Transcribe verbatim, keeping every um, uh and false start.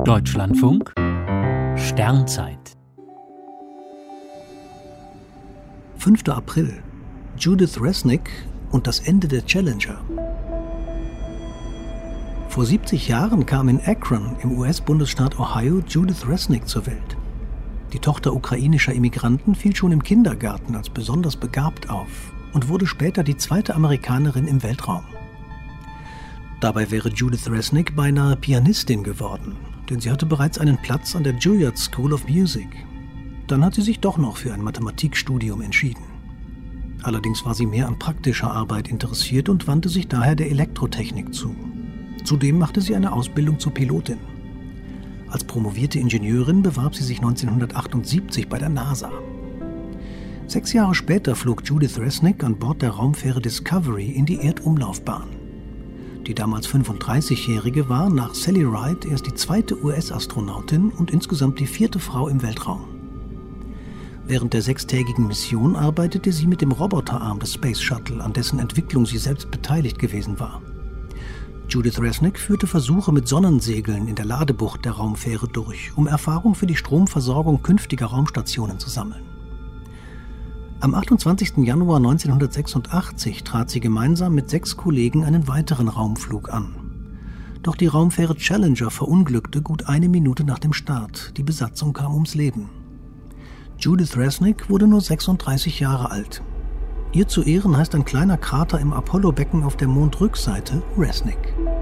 Deutschlandfunk Sternzeit fünfter April. Judith Resnik und das Ende der Challenger. Vor siebzig Jahren kam in Akron im U S-Bundesstaat Ohio Judith Resnik zur Welt. Die Tochter ukrainischer Immigranten fiel schon im Kindergarten als besonders begabt auf und wurde später die zweite Amerikanerin im Weltraum. Dabei wäre Judith Resnik beinahe Pianistin geworden, denn sie hatte bereits einen Platz an der Juilliard School of Music. Dann hat sie sich doch noch für ein Mathematikstudium entschieden. Allerdings war sie mehr an praktischer Arbeit interessiert und wandte sich daher der Elektrotechnik zu. Zudem machte sie eine Ausbildung zur Pilotin. Als promovierte Ingenieurin bewarb sie sich neunzehnhundertachtundsiebzig bei der NASA. Sechs Jahre später flog Judith Resnik an Bord der Raumfähre Discovery in die Erdumlaufbahn. Die damals fünfunddreißigjährige war nach Sally Ride erst die zweite U S-Astronautin und insgesamt die vierte Frau im Weltraum. Während der sechstägigen Mission arbeitete sie mit dem Roboterarm des Space Shuttle, an dessen Entwicklung sie selbst beteiligt gewesen war. Judith Resnik führte Versuche mit Sonnensegeln in der Ladebucht der Raumfähre durch, um Erfahrung für die Stromversorgung künftiger Raumstationen zu sammeln. Am achtundzwanzigsten Januar neunzehnhundertsechsundachtzig trat sie gemeinsam mit sechs Kollegen einen weiteren Raumflug an. Doch die Raumfähre Challenger verunglückte gut eine Minute nach dem Start. Die Besatzung kam ums Leben. Judith Resnik wurde nur sechsunddreißig Jahre alt. Ihr zu Ehren heißt ein kleiner Krater im Apollo-Becken auf der Mondrückseite Resnik.